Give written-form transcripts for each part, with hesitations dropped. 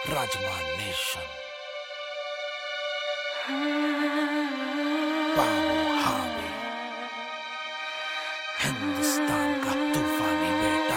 Rajma nation, बाबू हावी, हिंदुस्तान का तूफानी बेटा।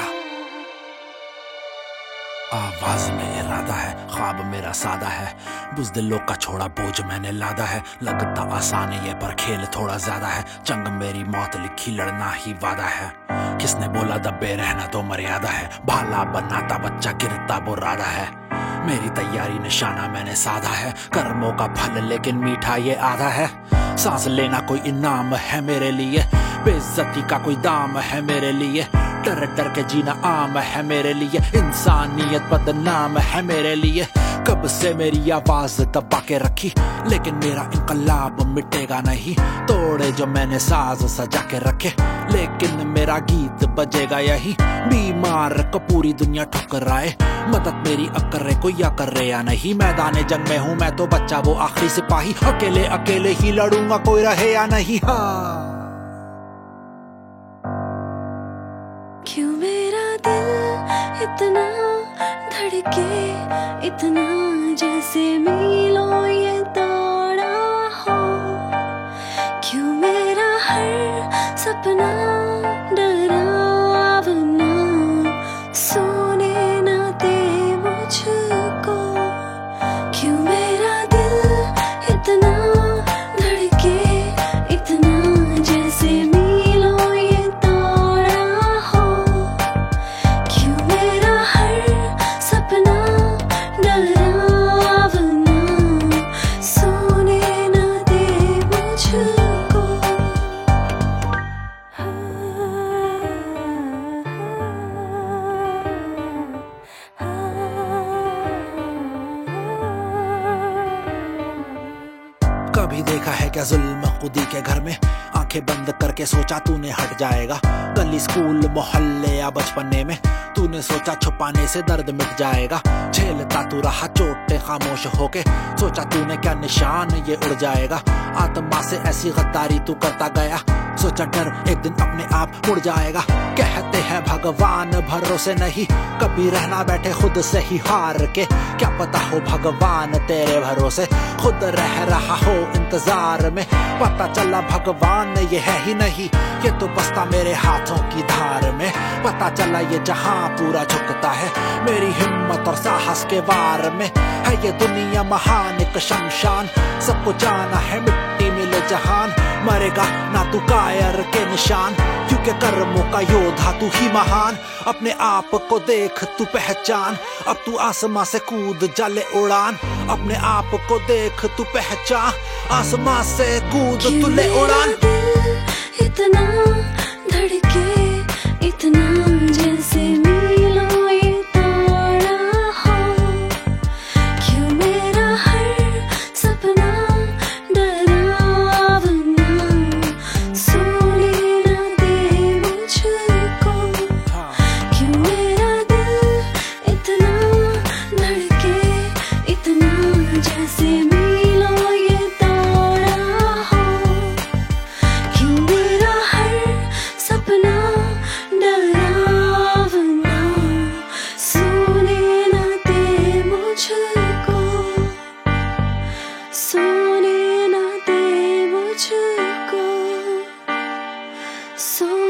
आवाज में इरादा है, ख्वाब मेरा सादा है, बुज़दिलों का छोड़ा बोझ मैंने लादा है। लगता आसान है ये पर खेल थोड़ा ज्यादा है, जंग मेरी मौत लिखी लड़ना ही वादा है। किसने बोला दबे रहना तो मर्यादा है, भाला बनाता बच्चा गिरता बुरादा है। मेरी तैयारी निशाना मैंने साधा है, कर्मों का फल लेकिन मीठा ये आधा है। सांस लेना कोई इनाम है मेरे लिए, बेइज्जती का कोई दाम है मेरे लिए। डर डर के जीना आम है मेरे लिए, इंसानियत बदनाम है मेरे लिए। कब से मेरी आवाज दबा के रखी, लेकिन मेरा इनकलाब मिटेगा नहीं। तोड़े जो मैंने साज सजा के रखे, लेकिन मेरा गीत बजेगा यही। बीमार को पूरी दुनिया ठुकराए, मदद मेरी अब करे कोई या करे या नहीं। मैदान जंग में हूँ मैं तो बच्चा वो आखिरी सिपाही, अकेले अकेले ही लड़ूंगा कोई रहे या नहीं। हाँ, क्यों मेरा दिल इतना धड़के, इतना जैसे मीलों ये दौड़ा हो। क्यों मेरा हर सपना डरावना, सोने ना दे मुझको। क्यों मेरा दिल इतना धड़के, इतना जैसे मीलों ये दौड़ा हो। क्यों मेरा हर सपना डरावना, सोने ना दे मुझको। कभी देखा है क्या जुल्म खुदी के घर में? आंखें बंद करके सोचा तूने हट जाएगा। गली स्कूल मोहल्ले या बचपने में तूने सोचा छुपाने से दर्द मिट जाएगा। झेलता तू रहा चोटें खामोश होके, सोचा तूने क्या निशान ये उड़ जाएगा। आत्मा से ऐसी गद्दारी तू करता गया, सोचा डर एक दिन अपने आप उड़ जाएगा। कहते हैं भगवान भरोसे नहीं, कभी रहना बैठे खुद से ही हार के। क्या पता हो भगवान तेरे भरोसे खुद रह रहा हो इंतजार में। पता चला भगवान ये है ही नहीं, ये तो बसता मेरे हाथों की धार में। पता चला ये जहां पूरा झुकता है मेरी हिम्मत और साहस के वार में। है ये दुनिया महान एक शमशान, सबको जाना है मिट्टी मिले जहान। मरेगा ना तू कायर के निशान, क्योंकि कर्मों का योद्धा तू ही महान। अपने आप को देख तू पहचान, अब तू आसमां से कूद जाले उड़ान। अपने आप को देख तू पहचान, आसमां से कूद तू ले उड़ान। इतना धड़के, इतना जैसे मीलों ये दौड़ा हो। क्यों मेरा हर सपना डरावना, सोने ना दे मुझको। क्यों मेरा दिल इतना धड़के, इतना जैसे मीलों ये दौड़ा हो। क्यों मेरा हर सपना डरावना, सोने ना दे मुझको। सोने ना दे मुझको।